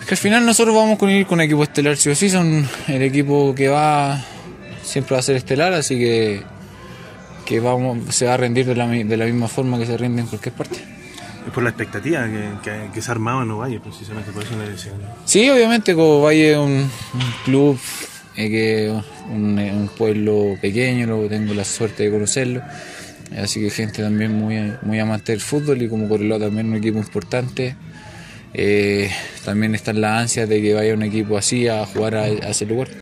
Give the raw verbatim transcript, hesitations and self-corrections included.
Que al final nosotros vamos con ir con equipo estelar, sí o sí, son el equipo que va, siempre va a ser estelar, así que, que vamos, se va a rendir de la, de la misma forma que se rinde en cualquier parte. Es por la expectativa que, que, que se ha armado en Ovalle, precisamente por eso la elección. Sí, obviamente Ovalle es un, un club, eh, que un, un pueblo pequeño, luego tengo la suerte de conocerlo, así que gente también muy, muy amante del fútbol y como Cobreloa también un equipo importante. Eh, también están las ansias de que vaya un equipo así a jugar a, a ese lugar.